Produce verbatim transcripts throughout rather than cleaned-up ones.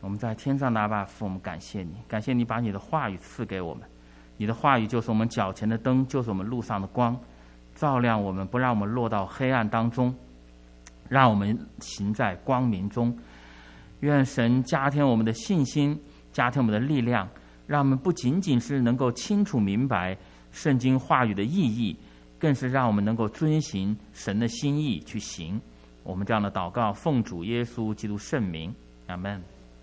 我们在天上的阿爸父，我们感谢你，感谢你把你的话语赐给我们，你的话语就是我们脚前的灯，就是我们路上的光，照亮我们，不让我们落到黑暗当中，让我们行在光明中。愿神加添我们的信心，加添我们的力量，让我们不仅仅是能够清楚明白圣经话语的意义，更是让我们能够遵行神的心意去行。我们这样的祷告，奉主耶稣基督圣名，阿们。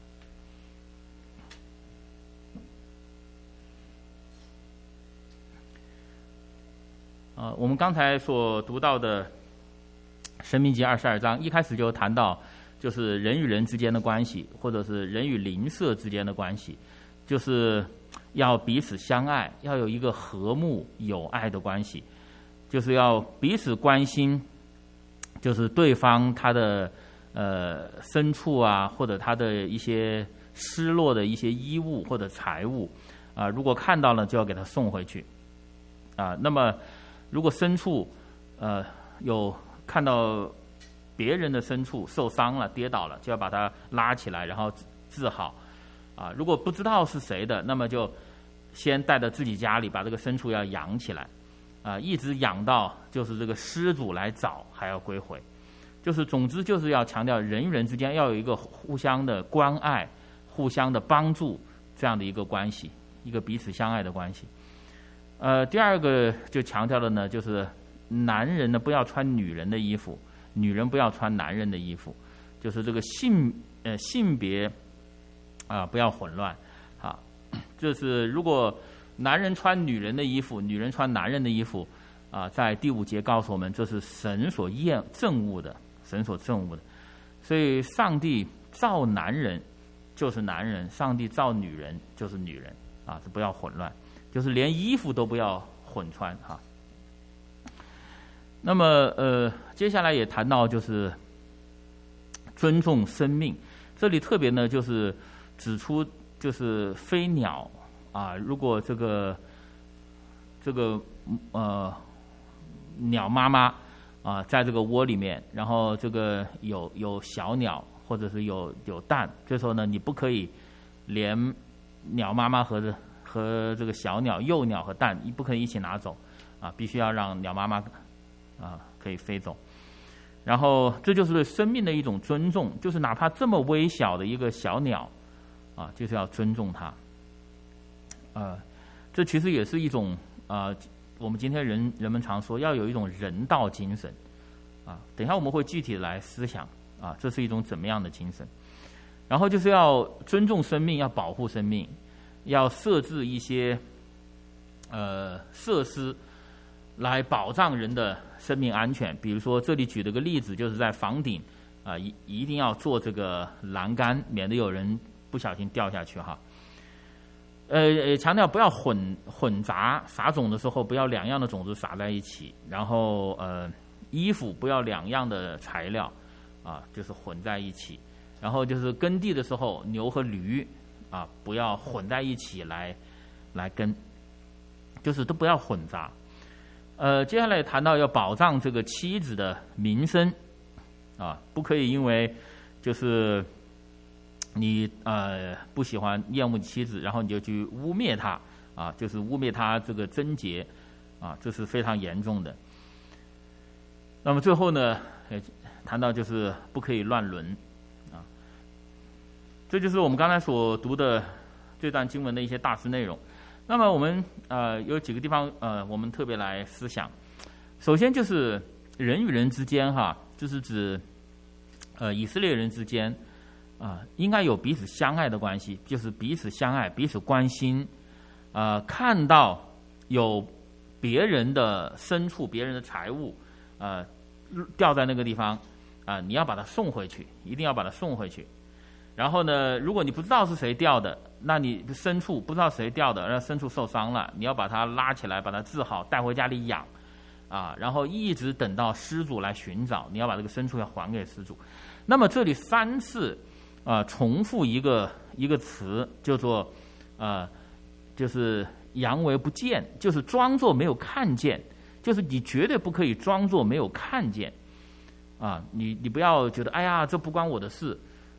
呃，我们刚才所读到的《申命记》二十二章，一开始就谈到，就是人与人之间的关系，或者是人与邻舍之间的关系，就是要彼此相爱，要有一个和睦友爱的关系，就是要彼此关心，就是对方他的呃牲畜啊，或者他的一些失落的一些衣物或者财物啊、呃，如果看到了就要给他送回去啊、呃。那么如果牲畜呃有看到别人的牲畜受伤了、跌倒了，就要把它拉起来，然后治好啊。如果不知道是谁的，那么就先带到自己家里，把这个牲畜要养起来啊，一直养到就是这个失主来找，还要归回。就是总之就是要强调人与人之间要有一个互相的关爱、互相的帮助这样的一个关系，一个彼此相爱的关系。呃，第二个就强调的呢，就是男人呢不要穿女人的衣服，女人不要穿男人的衣服，就是这个性呃性别啊、呃、不要混乱啊。就是如果男人穿女人的衣服，女人穿男人的衣服啊、呃，在第五节告诉我们，这是神所厌憎恶的，神所憎恶的。所以上帝造男人就是男人，上帝造女人就是女人啊，这不要混乱。就是连衣服都不要混穿哈。那么呃，接下来也谈到就是尊重生命，这里特别呢就是指出就是飞鸟啊，如果这个这个呃鸟妈妈啊在这个窝里面，然后这个有有小鸟或者是有有蛋，这时候呢你不可以连鸟妈妈和这和这个小鸟、幼鸟和蛋不可以一起拿走啊，必须要让鸟妈妈啊可以飞走。然后这就是对生命的一种尊重，就是哪怕这么微小的一个小鸟啊，就是要尊重它。呃，这其实也是一种啊、呃，我们今天人人们常说要有一种人道精神啊。等一下我们会具体的来思想啊，这是一种怎么样的精神？然后就是要尊重生命，要保护生命。要设置一些呃设施来保障人的生命安全，比如说这里举了个例子，就是在房顶啊、呃、一一定要做这个栏杆，免得有人不小心掉下去哈。呃，强调不要混混杂撒种的时候，不要两样的种子撒在一起，然后呃衣服不要两样的材料啊、呃、就是混在一起，然后就是耕地的时候牛和驴啊，不要混在一起来来跟，就是都不要混杂。呃，接下来谈到要保障这个妻子的名声啊，不可以因为就是你呃不喜欢厌恶妻子，然后你就去污蔑她啊，就是污蔑她这个贞洁啊，这是非常严重的。那么最后呢，谈到就是不可以乱伦。这就是我们刚才所读的这段经文的一些大致内容。那么我们呃有几个地方呃我们特别来思想。首先就是人与人之间哈，就是指呃以色列人之间啊、呃、应该有彼此相爱的关系，就是彼此相爱、彼此关心。呃，看到有别人的牲畜、别人的财物呃掉在那个地方啊、呃，你要把它送回去，一定要把它送回去。然后呢，如果你不知道是谁掉的，那你牲畜不知道谁掉的，让牲畜受伤了，你要把它拉起来，把它治好，带回家里养，啊，然后一直等到失主来寻找，你要把这个牲畜要还给失主。那么这里三次啊、呃、重复一个一个词，叫做呃，就是佯为不见，就是装作没有看见，就是你绝对不可以装作没有看见，啊，你你不要觉得哎呀这不关我的事。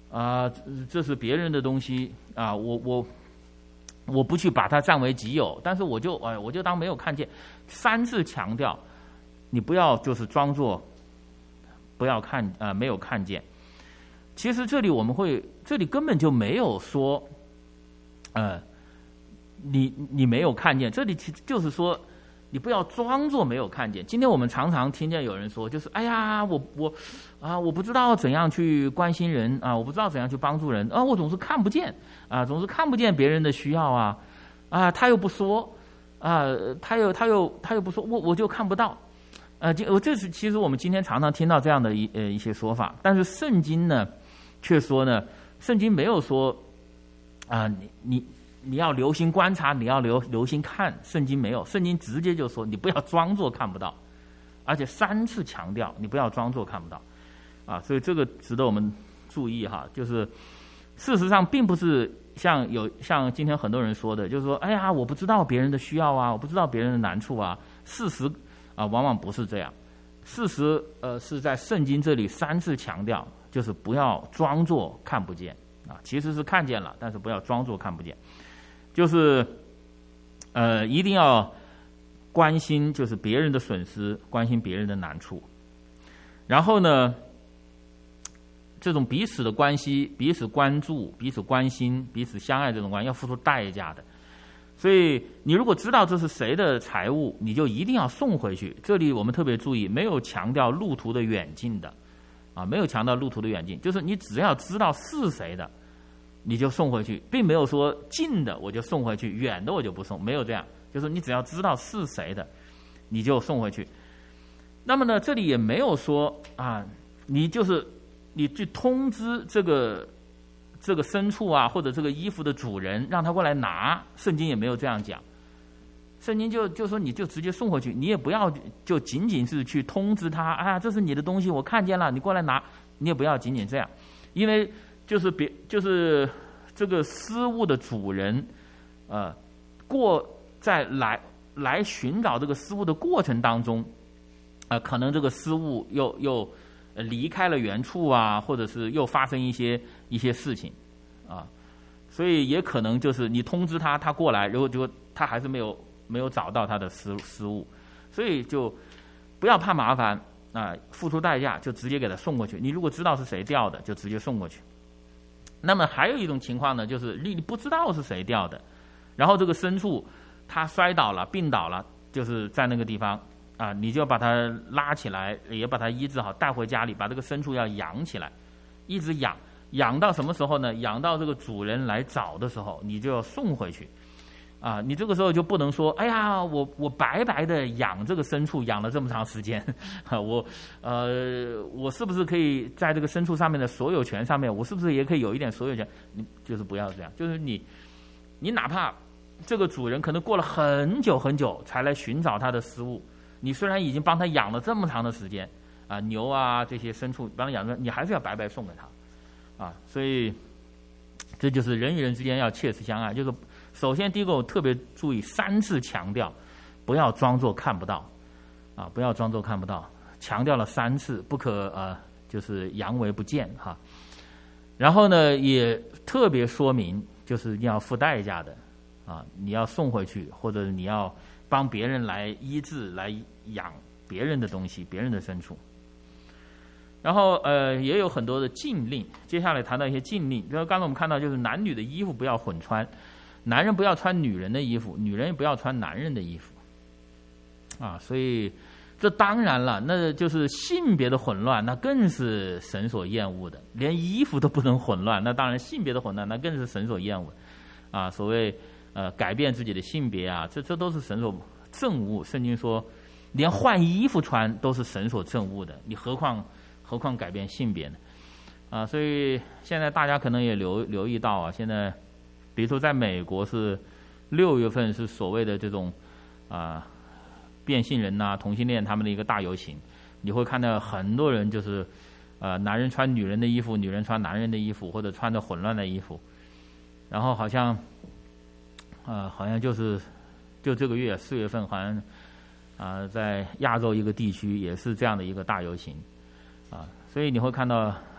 啊、这是别人的东西啊，我我我不去把它占为己有，但是我就哎，我就当没有看见。三次强调，你不要就是装作不要看啊、呃，没有看见。其实这里我们会，这里根本就没有说，呃，你你没有看见，这里其实就是说。你不要装作没有看见。今天我们常常听见有人说，就是哎呀，我我啊，我不知道怎样去关心人啊，我不知道怎样去帮助人啊，我总是看不见啊，总是看不见别人的需要啊，啊，他又不说啊，他又他又他又不说，我我就看不到。呃，这这是其实我们今天常常听到这样的一呃一些说法，但是圣经呢，却说呢，圣经没有说啊，你你。你要留心观察，你要留留心看，圣经没有，圣经直接就说你不要装作看不到，而且三次强调你不要装作看不到，啊，所以这个值得我们注意哈，就是事实上并不是像有像今天很多人说的，就是说哎呀我不知道别人的需要啊，我不知道别人的难处啊，事实啊往往不是这样，事实呃是在圣经这里三次强调，就是不要装作看不见啊，其实是看见了，但是不要装作看不见。就是，呃，一定要关心，就是别人的损失，关心别人的难处。然后呢，这种彼此的关系、彼此关注、彼此关心、彼此相爱这种关系，要付出代价的。所以，你如果知道这是谁的财物，你就一定要送回去。这里我们特别注意，没有强调路途的远近的，啊，没有强调路途的远近，就是你只要知道是谁的。你就送回去，并没有说近的我就送回去，远的我就不送，没有这样。就是你只要知道是谁的，你就送回去。那么呢，这里也没有说啊，你就是你去通知这个这个牲畜啊，或者这个衣服的主人，让他过来拿。圣经也没有这样讲，圣经就就说你就直接送回去，你也不要就仅仅是去通知他啊，这是你的东西，我看见了，你过来拿，你也不要仅仅这样，因为。就是别就是这个失物的主人，呃，过在来来寻找这个失物的过程当中，啊、呃，可能这个失物又又离开了原处啊，或者是又发生一些一些事情，啊，所以也可能就是你通知他，他过来，然后就他还是没有没有找到他的失失物，所以就不要怕麻烦啊、呃，付出代价就直接给他送过去。你如果知道是谁掉的，就直接送过去。那么还有一种情况呢，就是你不知道是谁掉的，然后这个牲畜它摔倒了、病倒了，就是在那个地方啊，你就要把它拉起来，也把它医治好，带回家里，把这个牲畜要养起来，一直养，养到什么时候呢？养到这个主人来找的时候，你就要送回去。啊，你这个时候就不能说，哎呀，我我白白的养这个牲畜养了这么长时间，我呃，我是不是可以在这个牲畜上面的所有权上面，我是不是也可以有一点所有权？你就是不要这样，就是你，你哪怕这个主人可能过了很久很久才来寻找他的失物，你虽然已经帮他养了这么长的时间，啊，牛啊这些牲畜帮他养着，你还是要白白送给他，啊，所以这就是人与人之间要切实相爱，就是。首先，第一个我特别注意三次强调，不要装作看不到，啊，不要装作看不到，强调了三次，不可呃，就是佯为不见哈。然后呢，也特别说明，就是你要付代价的，啊，你要送回去，或者你要帮别人来医治、来养别人的东西、别人的牲畜。然后呃，也有很多的禁令，接下来谈到一些禁令，比如刚才我们看到，就是男女的衣服不要混穿。男人不要穿女人的衣服，女人也不要穿男人的衣服，啊，所以这当然了，那就是性别的混乱，那更是神所厌恶的。连衣服都不能混乱，那当然性别的混乱，那更是神所厌恶的。啊，所谓呃改变自己的性别啊，这这都是神所憎恶。圣经说，连换衣服穿都是神所憎恶的，你何况何况改变性别呢？啊，所以现在大家可能也留留意到啊，现在。比如说，在美国是六月份是所谓的这种啊、呃、变性人呐、啊、同性恋他们的一个大游行，你会看到很多人就是呃男人穿女人的衣服，女人穿男人的衣服，或者穿着混乱的衣服，然后好像呃好像就是就这个月四月份好像啊、呃、在亚洲一个地区也是这样的一个大游行啊，所以你会看到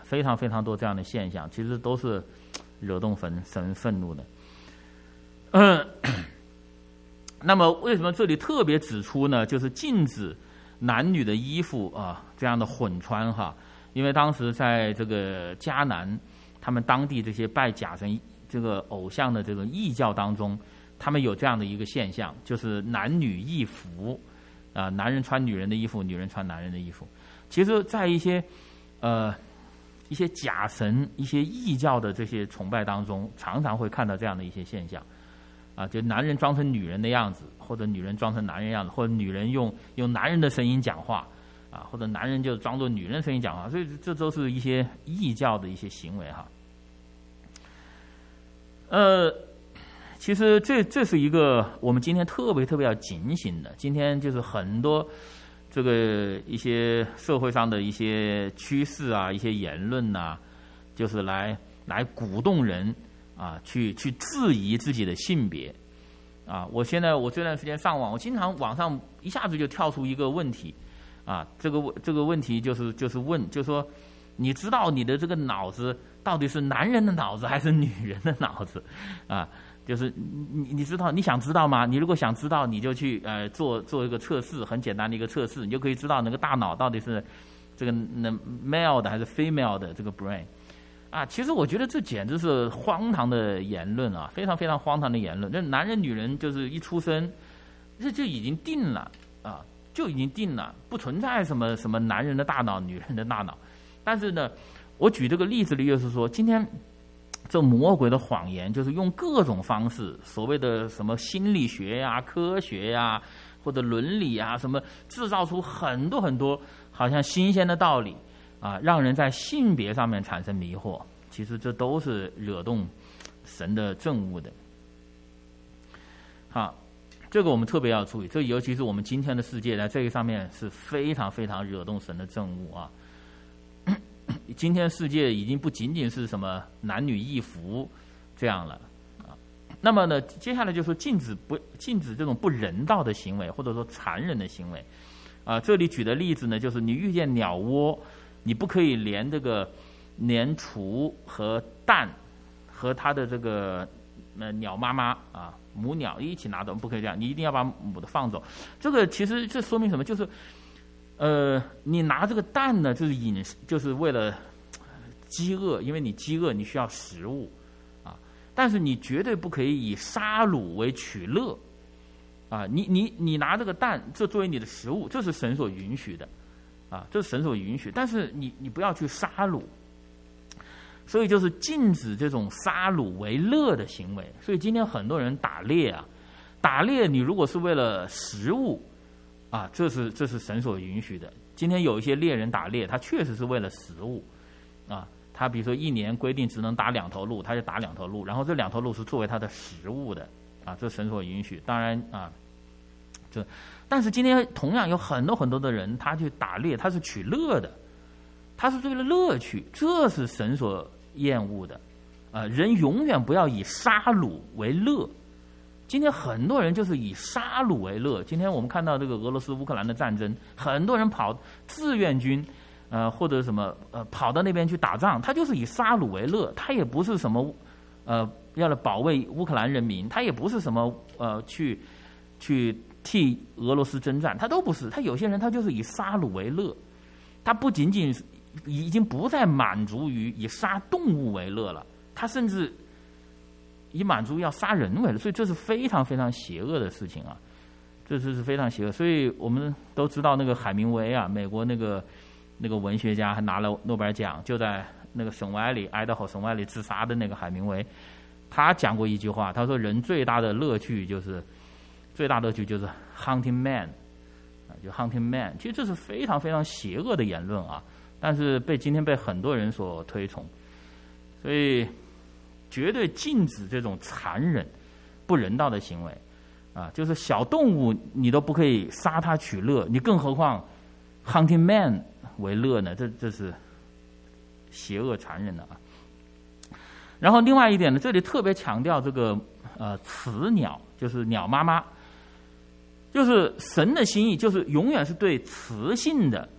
非常非常多这样的现象，其实都是惹动神神愤怒的。嗯，那么为什么这里特别指出呢？就是禁止男女的衣服啊这样的混穿哈，因为当时在这个迦南，他们当地这些拜假神这个偶像的这个异教当中，他们有这样的一个现象，就是男女异服啊，男人穿女人的衣服，女人穿男人的衣服。其实，在一些呃一些假神、一些异教的这些崇拜当中，常常会看到这样的一些现象。啊，就男人装成女人的样子，或者女人装成男人样子，或者女人用用男人的声音讲话，啊，或者男人就装作女人的声音讲话，所以这都是一些异教的一些行为哈。呃，其实这这是一个我们今天特别特别要警醒的。今天就是很多这个一些社会上的一些趋势啊，一些言论呐、啊，就是来来鼓动人。啊，去去质疑自己的性别，啊，我现在我这段时间上网，我经常网上一下子就跳出一个问题，啊，这个这个问题就是就是问，就说你知道你的这个脑子到底是男人的脑子还是女人的脑子，啊，就是你你知道你想知道吗？你如果想知道，你就去呃做做一个测试，很简单的一个测试，你就可以知道那个大脑到底是这个那 male 的还是 female 的这个 brain。啊，其实我觉得这简直是荒唐的言论啊，非常非常荒唐的言论。这男人女人就是一出生，这就已经定了啊，就已经定了，不存在什么什么男人的大脑、女人的大脑。但是呢，我举这个例子的意思是说，今天这魔鬼的谎言就是用各种方式，所谓的什么心理学呀、科学呀，或者伦理啊，什么制造出很多很多好像新鲜的道理。啊，让人在性别上面产生迷惑，其实这都是惹动神的憎恶的。好，这个我们特别要注意，这尤其是我们今天的世界，在这个上面是非常非常惹动神的憎恶啊。今天世界已经不仅仅是什么男女异服这样了啊。那么呢，接下来就说禁止不禁止这种不人道的行为，或者说残忍的行为啊。这里举的例子呢，就是你遇见鸟窝。你不可以连这个连雏和蛋和它的这个呃鸟妈妈啊母鸟一起拿走，不可以这样，你一定要把母的放走。这个其实这说明什么？就是呃，你拿这个蛋呢，就是饮食，就是为了饥饿，因为你饥饿，你需要食物啊。但是你绝对不可以以杀戮为取乐啊！你你你拿这个蛋，这作为你的食物，这是神所允许的。啊，这是神所允许，但是你你不要去杀戮，所以就是禁止这种杀戮为乐的行为。所以今天很多人打猎啊，打猎你如果是为了食物，啊，这是这是神所允许的。今天有一些猎人打猎，他确实是为了食物，啊，他比如说一年规定只能打两头鹿，他就打两头鹿，然后这两头鹿是作为他的食物的，啊，这神所允许。当然啊，这。但是今天同样有很多很多的人，他去打猎，他是取乐的，他是为了乐趣，这是神所厌恶的。呃，人永远不要以杀戮为乐。今天很多人就是以杀戮为乐。今天我们看到这个俄罗斯乌克兰的战争，很多人跑志愿军，呃或者什么呃跑到那边去打仗，他就是以杀戮为乐，他也不是什么呃要来保卫乌克兰人民，他也不是什么呃去去。替俄罗斯征战，他都不是。他有些人他就是以杀戮为乐，他不仅仅已经不再满足于以杀动物为乐了，他甚至以满足要杀人为乐。所以这是非常非常邪恶的事情啊，这是非常邪恶。所以我们都知道那个海明威啊，美国那个那个文学家还拿了诺贝尔奖，就在那个省外里，爱达荷省外里自杀的那个海明威，他讲过一句话，他说人最大的乐趣就是。最大乐趣就是 hunting man， 啊，就 hunting man。其实这是非常非常邪恶的言论啊，但是被今天被很多人所推崇，所以绝对禁止这种残忍、不人道的行为啊！就是小动物你都不可以杀它取乐，你更何况 hunting man 为乐呢？这这是邪恶残忍的啊！然后另外一点呢，这里特别强调这个呃雌鸟，就是鸟妈妈。就是神的心意，就是永远是对雌性的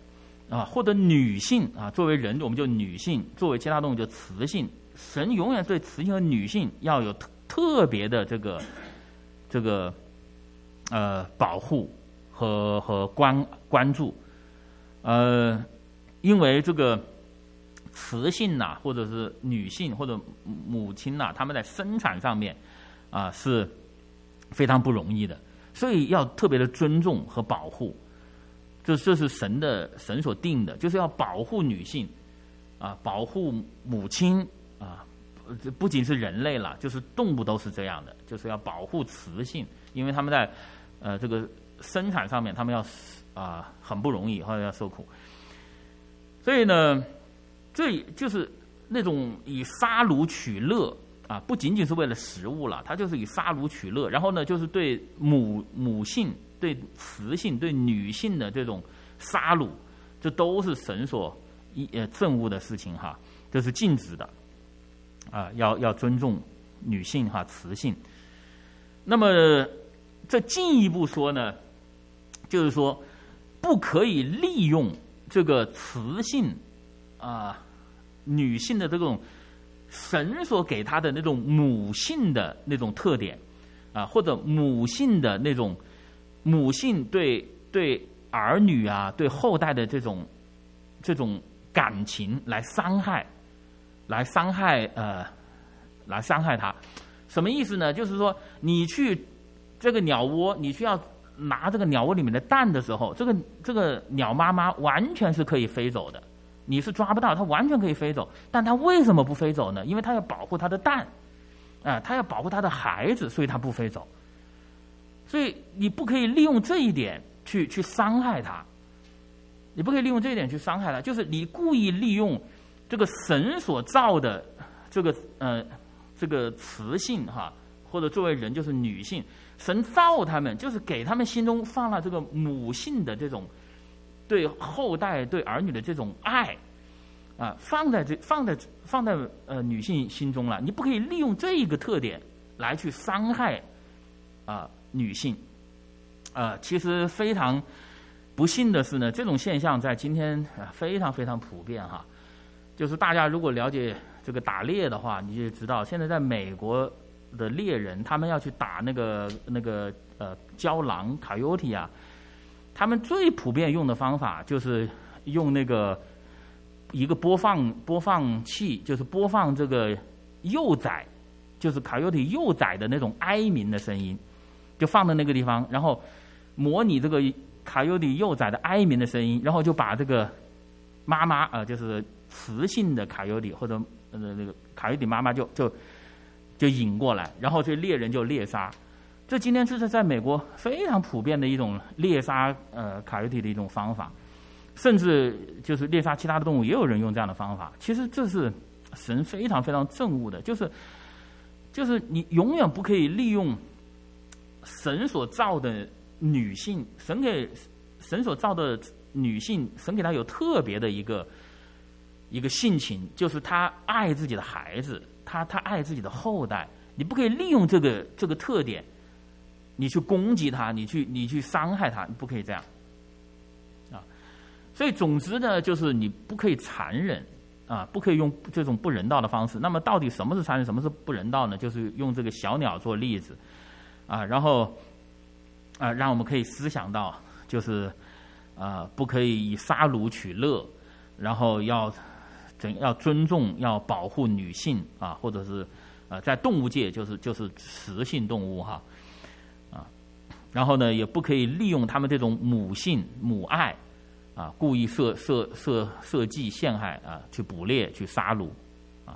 啊，或者女性啊，作为人我们就女性，作为其他动物就雌性。神永远对雌性和女性要有特特别的这个这个呃保护和和关关注，呃，因为这个雌性呐、啊，或者是女性或者母亲呐、啊，他们在生产上面啊是非常不容易的，所以要特别的尊重和保护。这这是神的神所定的，就是要保护女性，啊，保护母亲啊，这不仅是人类了，就是动物都是这样的，就是要保护雌性，因为他们在呃这个生产上面，他们要啊很不容易，或者要受苦。所以呢，这就是那种以杀戮取乐啊，不仅仅是为了食物了，它就是以杀戮取乐。然后呢，就是对母母性。对雌性、对女性的这种杀戮，这都是神所一呃憎恶的事情哈，这是禁止的啊，要要尊重女性哈、雌性。那么这进一步说呢，就是说不可以利用这个雌性啊、女性的这种神所给她的那种母性的那种特点啊，或者母性的那种。母性对对儿女啊，对后代的这种这种感情来伤害，来伤害呃，来伤害他，什么意思呢？就是说，你去这个鸟窝，你去要拿这个鸟窝里面的蛋的时候，这个这个鸟妈妈完全是可以飞走的，你是抓不到，它完全可以飞走。但它为什么不飞走呢？因为它要保护它的蛋，啊、呃，它要保护它的孩子，所以它不飞走。所以你不可以利用这一点去去伤害他，你不可以利用这一点去伤害他，就是你故意利用这个神所造的这个呃这个雌性哈，或者作为人就是女性，神造他们就是给他们心中放了这个母性的这种对后代对儿女的这种爱啊，放在这放在放在呃女性心中了，你不可以利用这一个特点来去伤害啊。女性，呃，其实非常不幸的是呢，这种现象在今天啊、呃、非常非常普遍哈。就是大家如果了解这个打猎的话，你就知道，现在在美国的猎人，他们要去打那个那个呃郊狼 coyote 啊，他们最普遍用的方法就是用那个一个播放播放器，就是播放这个幼崽，就是 coyote 幼崽的那种哀鸣的声音。就放在那个地方，然后模拟这个卡尤里幼崽的哀鸣的声音，然后就把这个妈妈呃，就是雌性的卡尤里或者呃那个卡尤里妈妈就就就引过来，然后这猎人就猎杀。这今天这是在美国非常普遍的一种猎杀呃卡尤里的一种方法，甚至就是猎杀其他的动物也有人用这样的方法。其实这是神非常非常憎恶的，就是就是你永远不可以利用。神所造的女性，神给神所造的女性，神给她有特别的一个一个性情，就是她爱自己的孩子，她她爱自己的后代。你不可以利用这个这个特点，你去攻击她，你去你去伤害她，你不可以这样啊。所以总之呢，就是你不可以残忍啊，不可以用这种不人道的方式。那么到底什么是残忍，什么是不人道呢？就是用这个小鸟做例子。啊，然后啊，让我们可以思想到，就是啊，不可以以杀戮取乐，然后要怎要尊重、要保护女性啊，或者是啊，在动物界就是就是雌性动物哈啊，然后呢，也不可以利用他们这种母性、母爱啊，故意设设设设计陷害啊，去捕猎、去杀戮啊，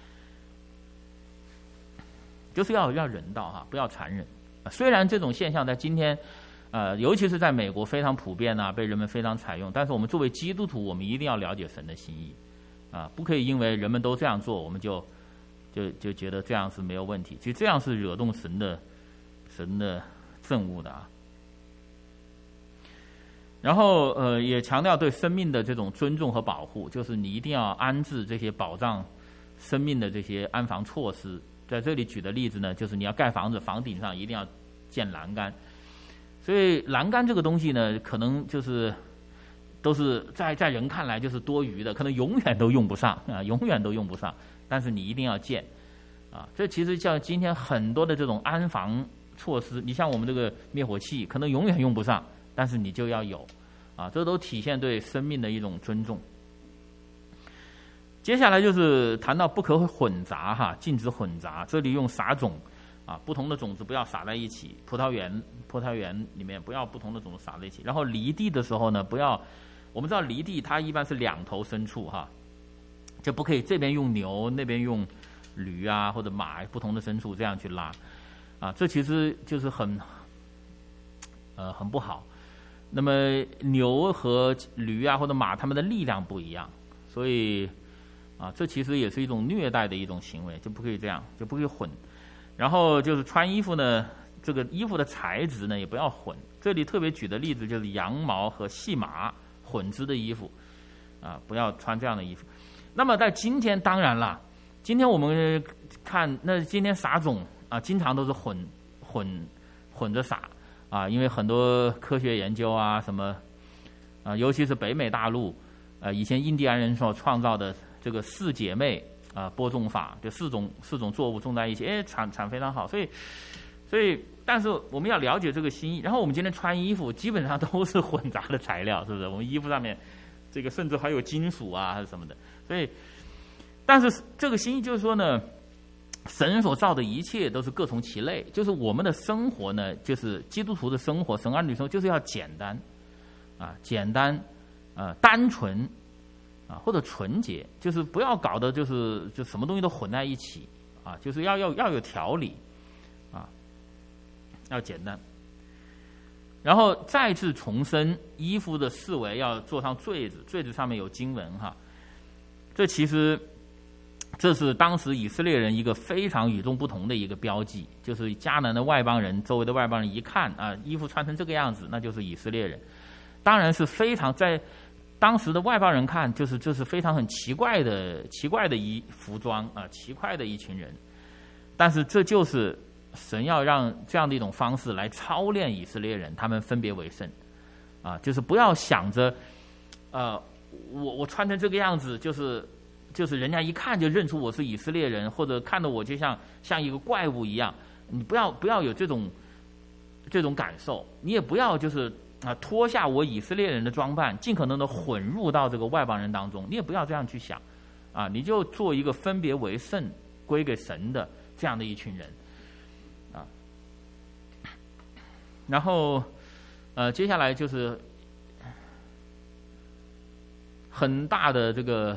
就是要要人道哈，不要残忍。虽然这种现象在今天，呃，尤其是在美国非常普遍啊，被人们非常采用，但是我们作为基督徒，我们一定要了解神的心意，啊，不可以因为人们都这样做，我们就就就觉得这样是没有问题。其实这样是惹动神的神的憎恶的啊。然后呃，也强调对生命的这种尊重和保护，就是你一定要安置这些保障生命的这些安防措施。在这里举的例子呢，就是你要盖房子，房顶上一定要建栏杆。所以栏杆这个东西呢，可能就是都是在在人看来就是多余的，可能永远都用不上啊，永远都用不上。但是你一定要建啊，这其实像今天很多的这种安防措施，你像我们这个灭火器，可能永远用不上，但是你就要有啊，这都体现对生命的一种尊重。接下来就是谈到不可混杂哈，禁止混杂。这里用撒种啊，不同的种子不要撒在一起。葡萄园，葡萄园里面不要不同的种子撒在一起。然后犁地的时候呢，不要，我们知道犁地它一般是两头牲畜哈，就不可以这边用牛，那边用驴啊或者马，不同的牲畜这样去拉啊，这其实就是很呃很不好。那么牛和驴啊或者马，它们的力量不一样，所以。啊，这其实也是一种虐待的一种行为，就不可以这样，就不可以混。然后就是穿衣服呢，这个衣服的材质呢也不要混。这里特别举的例子就是羊毛和细麻混织的衣服，啊，不要穿这样的衣服。那么在今天，当然了，今天我们看，那今天撒种啊，经常都是混混混着撒啊，因为很多科学研究啊什么啊，尤其是北美大陆，呃，以前印第安人所创造的。这个四姐妹啊、呃，播种法，就四种四种作物种在一起，哎，产产非常好。所以，所以，但是我们要了解这个心意。然后我们今天穿衣服，基本上都是混杂的材料，是不是？我们衣服上面，这个甚至还有金属啊，还是什么的。所以，但是这个心意就是说呢，神所造的一切都是各从其类，就是我们的生活呢，就是基督徒的生活，神儿女生活就是要简单，啊，简单，呃，单纯。啊，或者纯洁，就是不要搞得就是就什么东西都混在一起啊，就是要要要有条理啊，要简单。然后再次重申，衣服的四围要做上坠子，坠子上面有经文哈。这其实这是当时以色列人一个非常与众不同的一个标记，就是迦南的外邦人，周围的外邦人一看啊，衣服穿成这个样子，那就是以色列人，当然是非常在。当时的外邦人看，就是这是非常很奇怪的、奇怪的一服装啊，奇怪的一群人。但是这就是神要让这样的一种方式来操练以色列人，他们分别为圣啊，就是不要想着，呃，我我穿成这个样子，就是就是人家一看就认出我是以色列人，或者看到我就像像一个怪物一样。你不要不要有这种这种感受，你也不要就是。啊，脱下我以色列人的装扮，尽可能的混入到这个外邦人当中。你也不要这样去想，啊，你就做一个分别为圣、归给神的这样的一群人，啊。然后，呃，接下来就是很大的这个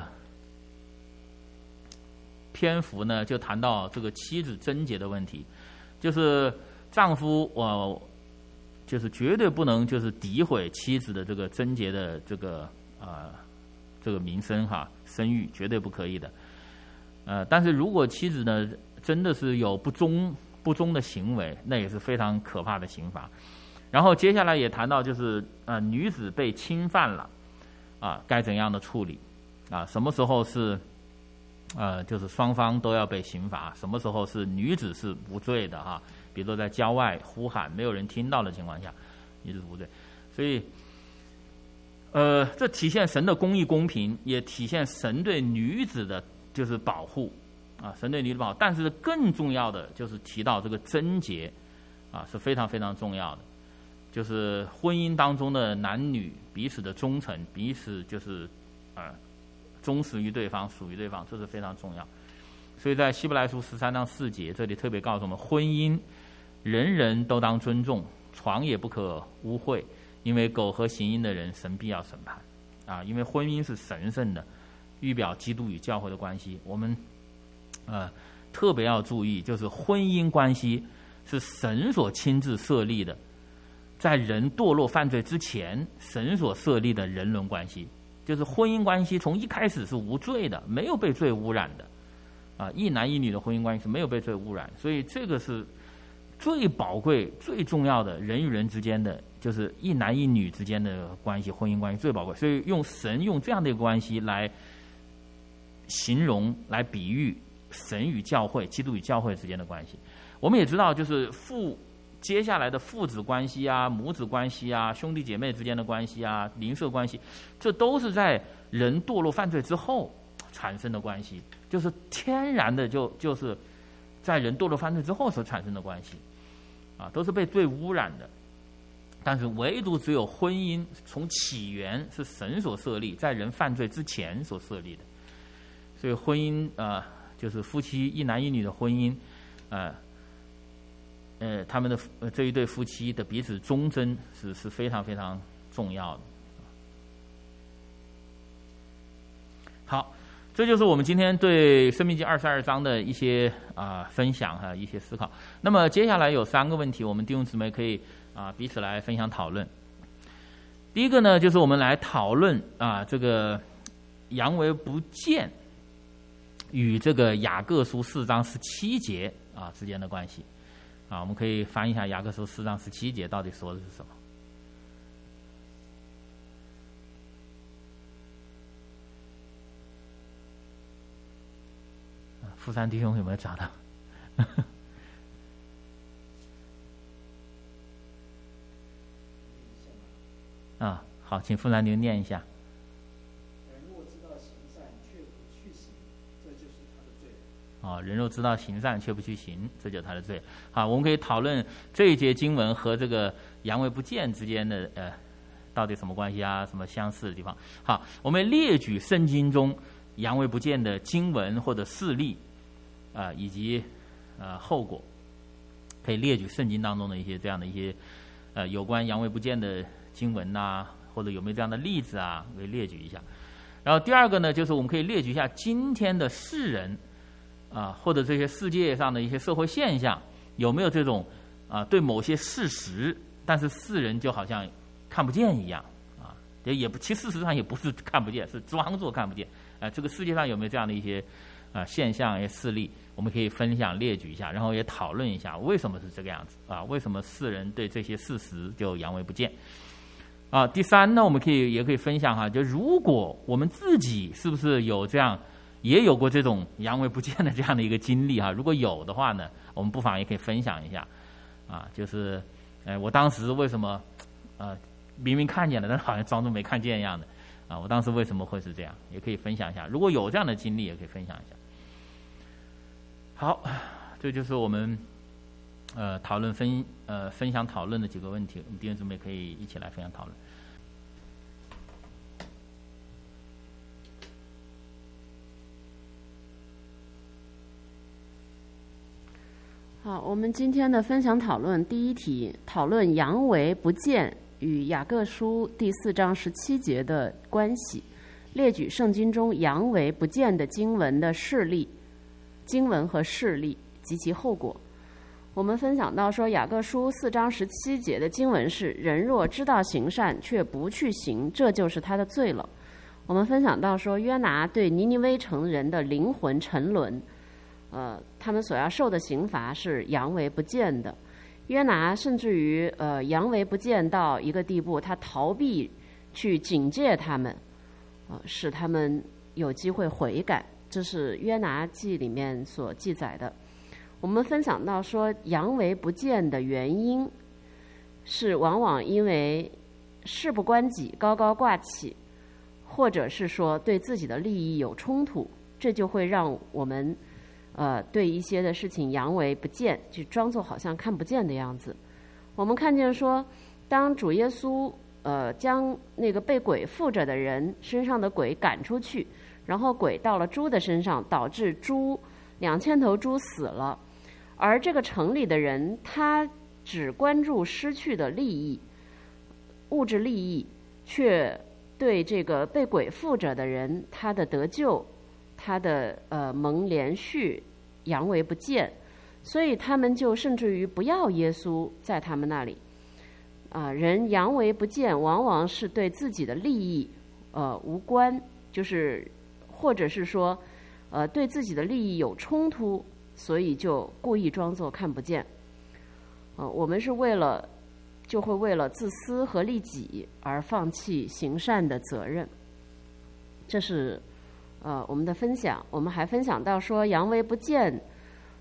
篇幅呢，就谈到这个妻子贞洁的问题，就是丈夫我。呃就是绝对不能就是诋毁妻子的这个贞洁的这个呃这个名声哈声誉，绝对不可以的。呃，但是如果妻子呢真的是有不忠不忠的行为，那也是非常可怕的刑罚。然后接下来也谈到就是呃女子被侵犯了啊，该怎样的处理啊？什么时候是呃就是双方都要被刑罚？什么时候是女子是无罪的哈？比如说在郊外呼喊没有人听到的情况下，你是无罪。所以，呃，这体现神的公义公平，也体现神对女子的就是保护啊，神对女子保护。但是更重要的就是提到这个贞洁啊，是非常非常重要的。就是婚姻当中的男女彼此的忠诚，彼此就是呃忠实于对方，属于对方，这是非常重要。所以在希伯来书十三章四节，这里特别告诉我们，婚姻人人都当尊重，床也不可污秽，因为苟合行淫的人，神必要审判。啊，因为婚姻是神圣的，预表基督与教会的关系。我们呃特别要注意，就是婚姻关系是神所亲自设立的，在人堕落犯罪之前，神所设立的人伦关系，就是婚姻关系从一开始是无罪的，没有被罪污染的。啊，一男一女的婚姻关系是没有被罪污染，所以这个是最宝贵、最重要的，人与人之间的，就是一男一女之间的关系，婚姻关系最宝贵。所以用神用这样的一个关系来形容、来比喻神与教会、基督与教会之间的关系。我们也知道，就是父接下来的父子关系啊、母子关系啊、兄弟姐妹之间的关系啊、邻舍关系，这都是在人堕落犯罪之后产生的关系，就是天然的就就是在人堕落犯罪之后所产生的关系，啊，都是被罪污染的。但是唯独只有婚姻从起源是神所设立，在人犯罪之前所设立的，所以婚姻啊、呃，就是夫妻一男一女的婚姻，呃，呃，他们的、呃、这一对夫妻的彼此忠贞是是非常非常重要的。好，这就是我们今天对《申命记》二十二章的一些啊、呃、分享哈，一些思考。那么接下来有三个问题，我们弟兄姊妹可以啊彼此来分享讨论。第一个呢，就是我们来讨论啊这个扬为不见与这个雅各书四章十七节啊之间的关系啊，我们可以翻译一下雅各书四章十七节到底说的是什么。富山弟兄有没有找到？啊，好，请富山弟兄念一下。 人若知道行善却不去行，这就是他的罪。 哦，人若知道行善却不去行，这就是他的罪。好，我们可以讨论这一节经文和这个扬为不见之间的呃，到底什么关系啊？什么相似的地方？好，我们列举圣经中扬为不见的经文或者事例。啊、呃，以及呃后果，可以列举圣经当中的一些这样的一些呃有关扬为不见的经文呐、啊，或者有没有这样的例子啊，可以列举一下。然后第二个呢，就是我们可以列举一下今天的世人啊、呃，或者这些世界上的一些社会现象，有没有这种啊、呃、对某些事实，但是世人就好像看不见一样啊，也也不，其实事实上也不是看不见，是装作看不见。啊、呃，这个世界上有没有这样的一些啊、呃、现象、一些事例？我们可以分享列举一下，然后也讨论一下为什么是这个样子啊？为什么世人对这些事实就扬为不见啊？第三呢，我们可以也可以分享哈，就如果我们自己是不是有这样也有过这种扬为不见的这样的一个经历哈？如果有的话呢，我们不妨也可以分享一下啊，就是呃我当时为什么呃明明看见了，但是好像装作没看见一样的啊？我当时为什么会是这样？也可以分享一下，如果有这样的经历，也可以分享一下。好，这就是我们呃讨论分呃分享讨论的几个问题，我们弟兄姊妹可以一起来分享讨论。 好，我们今天的分享讨论第一题，讨论扬为不见与雅各书第四章十七节的关系，列举圣经中扬为不见的经文的事例。经文和事例及其后果。我们分享到说，雅各书四章十七节的经文是：人若知道行善却不去行，这就是他的罪了。我们分享到说，约拿对尼尼微城人的灵魂沉沦，呃，他们所要受的刑罚是扬为不见的。约拿甚至于呃扬为不见到一个地步，他逃避去警戒他们，呃，使他们有机会悔改。这是约拿记里面所记载的。我们分享到说，扬为不见的原因是往往因为事不关己，高高挂起，或者是说对自己的利益有冲突，这就会让我们呃对一些的事情扬为不见，就装作好像看不见的样子。我们看见说，当主耶稣呃将那个被鬼附着的人身上的鬼赶出去，然后鬼到了猪的身上，导致猪两千头猪死了，而这个城里的人他只关注失去的利益，物质利益，却对这个被鬼附着的人他的得救，他的呃蒙连续扬为不见，所以他们就甚至于不要耶稣在他们那里。啊、呃，人扬为不见，往往是对自己的利益呃无关，就是或者是说，呃，对自己的利益有冲突，所以就故意装作看不见。呃，我们是为了，就会为了自私和利己而放弃行善的责任。这是呃我们的分享。我们还分享到说，扬为不见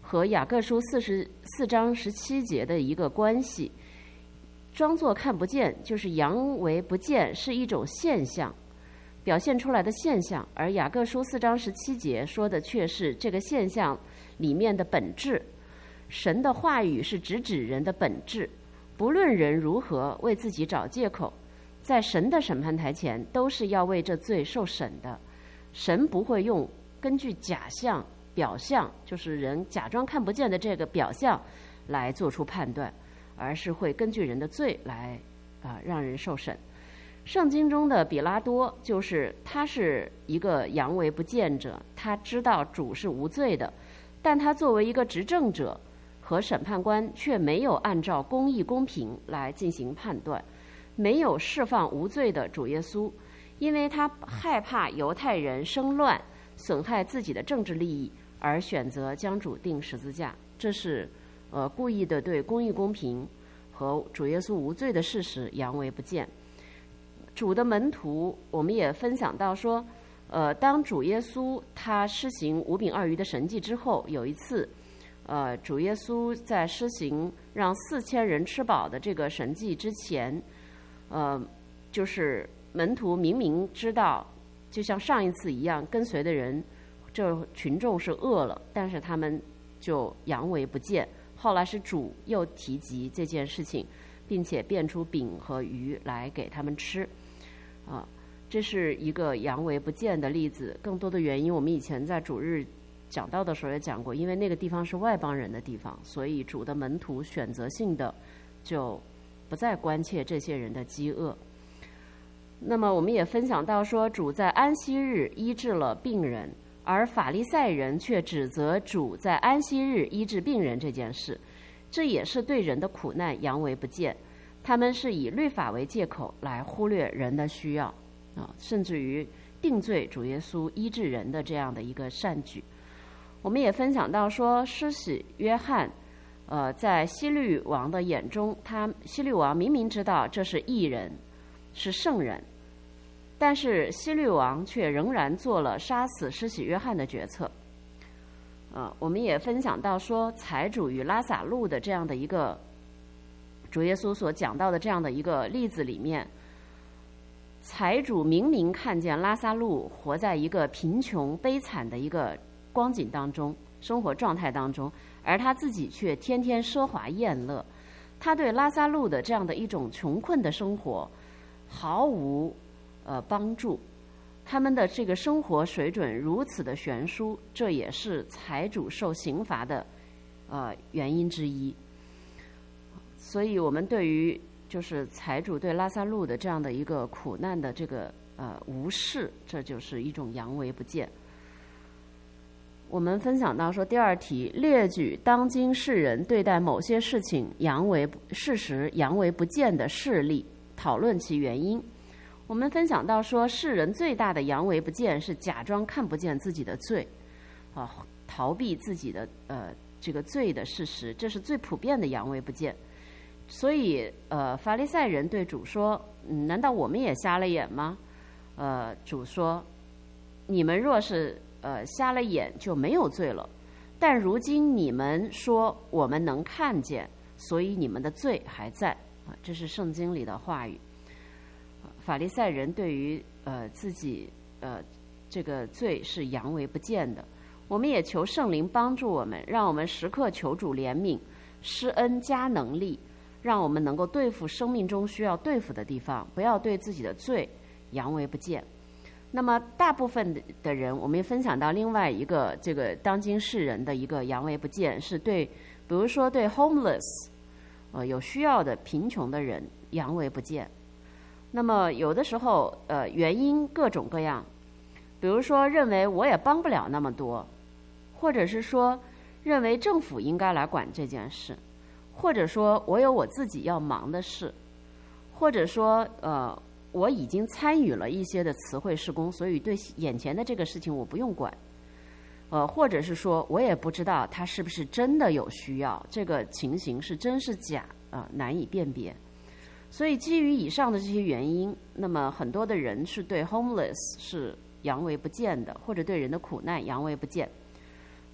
和雅各书四十四章十七节的一个关系。装作看不见，就是佯为不见，是一种现象，表现出来的现象，而雅各书四章十七节说的却是这个现象里面的本质。神的话语是直指人的本质，不论人如何为自己找借口，在神的审判台前都是要为这罪受审的。神不会用根据假象、表象，就是人假装看不见的这个表象来做出判断，而是会根据人的罪来啊、呃、让人受审。圣经中的比拉多就是他是一个佯为不见者，他知道主是无罪的，但他作为一个执政者和审判官却没有按照公义公平来进行判断，没有释放无罪的主耶稣，因为他害怕犹太人生乱损害自己的政治利益，而选择将主钉十字架。这是呃故意的对公义公平和主耶稣无罪的事实佯为不见。主的门徒，我们也分享到说，呃，当主耶稣他施行五饼二鱼的神迹之后，有一次，呃，主耶稣在施行让四千人吃饱的这个神迹之前，呃，就是门徒明明知道，就像上一次一样，跟随的人，这群众是饿了，但是他们就佯为不见。后来是主又提及这件事情，并且变出饼和鱼来给他们吃。啊，这是一个佯为不见的例子。更多的原因，我们以前在主日讲道的时候也讲过，因为那个地方是外邦人的地方，所以主的门徒选择性的就不再关切这些人的饥饿。那么我们也分享到说，主在安息日医治了病人，而法利赛人却指责主在安息日医治病人这件事，这也是对人的苦难佯为不见。他们是以律法为借口来忽略人的需要啊，甚至于定罪主耶稣医治人的这样的一个善举。我们也分享到说，施洗约翰，呃，在希律王的眼中，他希律王明明知道这是义人，是圣人，但是希律王却仍然做了杀死施洗约翰的决策。呃，我们也分享到说，财主与拉撒路的这样的一个主耶稣所讲到的这样的一个例子里面，财主明明看见拉撒路活在一个贫穷悲惨的一个光景当中，生活状态当中，而他自己却天天奢华宴乐。他对拉撒路的这样的一种穷困的生活毫无呃帮助，他们的这个生活水准如此的悬殊，这也是财主受刑罚的呃原因之一。所以我们对于就是财主对拉撒路的这样的一个苦难的这个呃无视，这就是一种佯为不见。我们分享到说，第二题列举当今世人对待某些事情佯为事实佯为不见的事例，讨论其原因。我们分享到说，世人最大的佯为不见是假装看不见自己的罪，啊，逃避自己的呃这个罪的事实，这是最普遍的佯为不见。所以，呃，法利赛人对主说：“嗯，难道我们也瞎了眼吗？”呃，主说：“你们若是呃瞎了眼，就没有罪了。但如今你们说我们能看见，所以你们的罪还在。”啊，这是圣经里的话语。法利赛人对于呃自己呃这个罪是佯为不见的。我们也求圣灵帮助我们，让我们时刻求主怜悯、施恩加能力。让我们能够对付生命中需要对付的地方，不要对自己的罪佯为不见。那么大部分的人，我们也分享到另外一个这个当今世人的一个佯为不见，是对比如说对 homeless 呃有需要的贫穷的人佯为不见。那么有的时候呃原因各种各样，比如说认为我也帮不了那么多，或者是说认为政府应该来管这件事，或者说我有我自己要忙的事，或者说呃我已经参与了一些的词汇事工，所以对眼前的这个事情我不用管，呃或者是说我也不知道他是不是真的有需要，这个情形是真是假啊、呃、难以辨别。所以基于以上的这些原因，那么很多的人是对 homeless 是佯为不见的，或者对人的苦难佯为不见。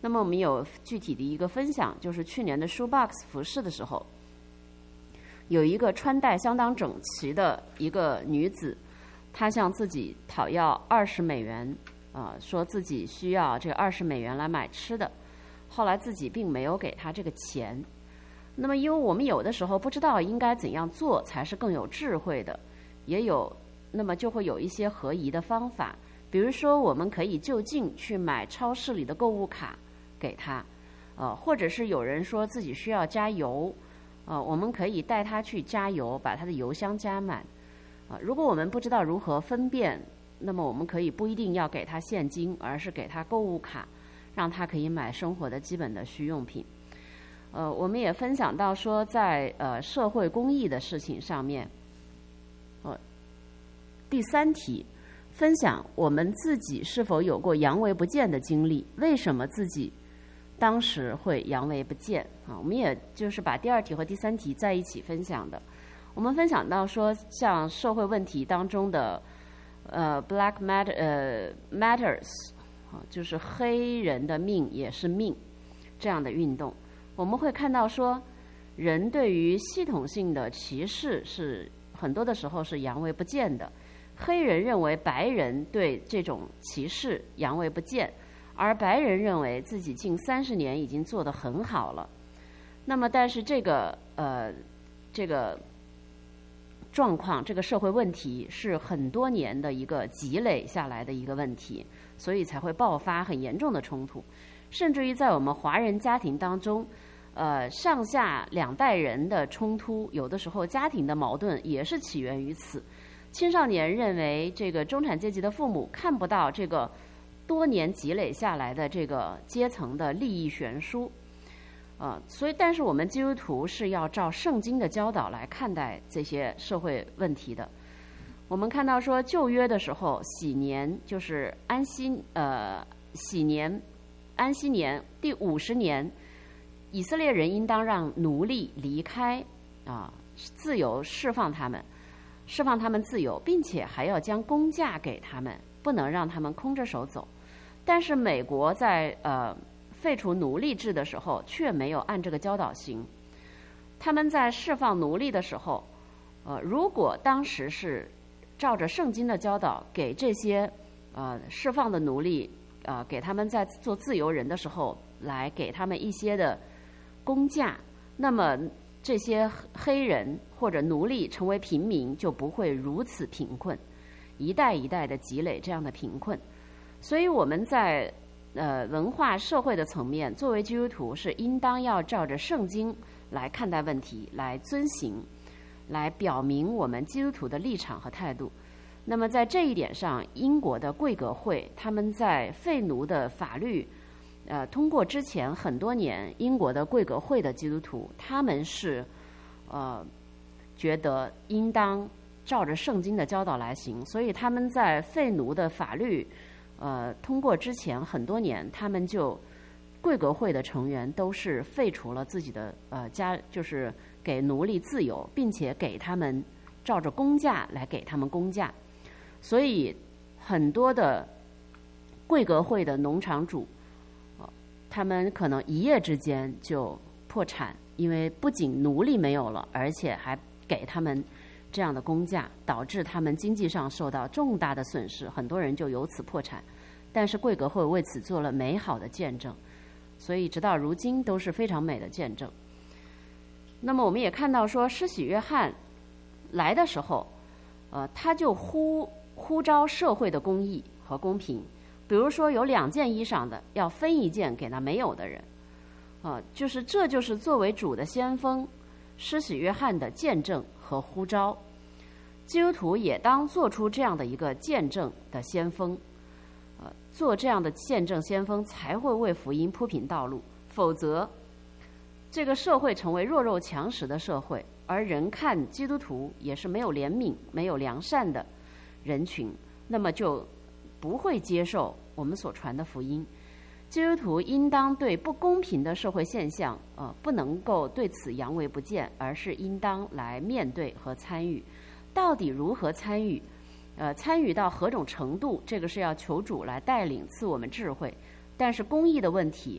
那么我们有具体的一个分享，就是去年的 Shoebox 服饰的时候，有一个穿戴相当整齐的一个女子，她向自己讨要二十美元，啊、呃，说自己需要这二十美元来买吃的，后来自己并没有给她这个钱。那么，因为我们有的时候不知道应该怎样做才是更有智慧的，也有，那么就会有一些合宜的方法，比如说我们可以就近去买超市里的购物卡给他，呃，或者是有人说自己需要加油，呃，我们可以带他去加油，把他的油箱加满。啊、呃，如果我们不知道如何分辨，那么我们可以不一定要给他现金，而是给他购物卡，让他可以买生活的基本的需用品。呃，我们也分享到说在，呃社会公益的事情上面，呃，第三题。分享我们自己是否有过阳痿不见的经历？为什么自己当时会阳痿不见？啊，我们也就是把第二题和第三题在一起分享的。我们分享到说，像社会问题当中的呃 Black Matter 呃 Matters 啊，就是黑人的命也是命这样的运动，我们会看到说，人对于系统性的歧视是很多的时候是阳痿不见的。黑人认为白人对这种歧视阳痿不见，而白人认为自己近三十年已经做得很好了。那么，但是这个呃这个状况，这个社会问题是很多年的一个积累下来的一个问题，所以才会爆发很严重的冲突，甚至于在我们华人家庭当中，呃上下两代人的冲突，有的时候家庭的矛盾也是起源于此。青少年认为这个中产阶级的父母看不到这个多年积累下来的这个阶层的利益悬殊，呃，所以但是我们基督徒是要照圣经的教导来看待这些社会问题的。我们看到说旧约的时候，喜年就是安息呃喜年安息年第五十年，以色列人应当让奴隶离开啊、呃，自由释放他们。释放他们自由，并且还要将工价给他们，不能让他们空着手走。但是美国在呃废除奴隶制的时候，却没有按这个教导行。他们在释放奴隶的时候，呃，如果当时是照着圣经的教导，给这些呃释放的奴隶，呃，给他们在做自由人的时候，来给他们一些的工价，那么这些黑人或者奴隶成为平民，就不会如此贫困，一代一代的积累这样的贫困。所以我们在呃文化社会的层面，作为基督徒是应当要照着圣经来看待问题，来遵行，来表明我们基督徒的立场和态度。那么在这一点上，英国的贵格会他们在废奴的法律呃，通过之前很多年，英国的贵格会的基督徒，他们是，呃，觉得应当照着圣经的教导来行，所以他们在废奴的法律，呃，通过之前很多年，他们就贵格会的成员都是废除了自己的呃家，就是给奴隶自由，并且给他们照着工价来给他们工价，所以很多的贵格会的农场主。他们可能一夜之间就破产，因为不仅奴隶没有了，而且还给他们这样的工价，导致他们经济上受到重大的损失，很多人就由此破产。但是贵格会为此做了美好的见证，所以直到如今都是非常美的见证。那么我们也看到说，施洗约翰来的时候，呃，他就呼呼召社会的公义和公平。比如说有两件衣裳的，要分一件给那没有的人，啊、呃，就是这就是作为主的先锋，施洗约翰的见证和呼召。基督徒也当做出这样的一个见证的先锋，呃，做这样的见证先锋才会为福音铺平道路，否则这个社会成为弱肉强食的社会，而人看基督徒也是没有怜悯、没有良善的人群，那么就不会接受我们所传的福音。基督徒应当对不公平的社会现象，呃，不能够对此扬为不见，而是应当来面对和参与。到底如何参与？呃，参与到何种程度？这个是要求主来带领，赐我们智慧。但是公义的问题，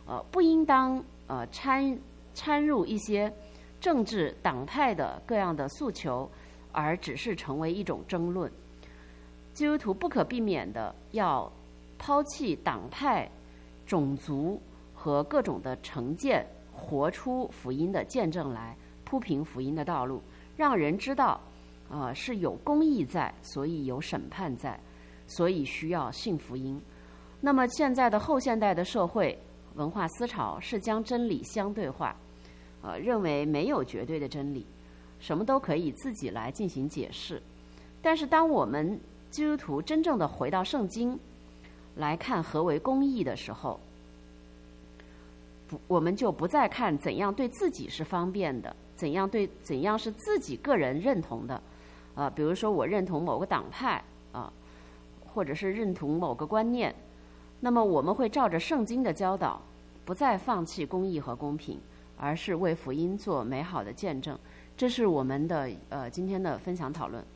呃，不应当呃掺掺入一些政治党派的各样的诉求，而只是成为一种争论。基督徒不可避免的要抛弃党派、种族和各种的成见，活出福音的见证来，铺平福音的道路，让人知道，呃，是有公义在，所以有审判在，所以需要信福音。那么现在的后现代的社会文化思潮是将真理相对化，呃，认为没有绝对的真理，什么都可以自己来进行解释。但是当我们基督徒真正的回到圣经来看何为公义的时候，不，我们就不再看怎样对自己是方便的，怎样对怎样是自己个人认同的，呃，比如说我认同某个党派啊、呃，或者是认同某个观念，那么我们会照着圣经的教导，不再放弃公义和公平，而是为福音做美好的见证。这是我们的呃今天的分享讨论。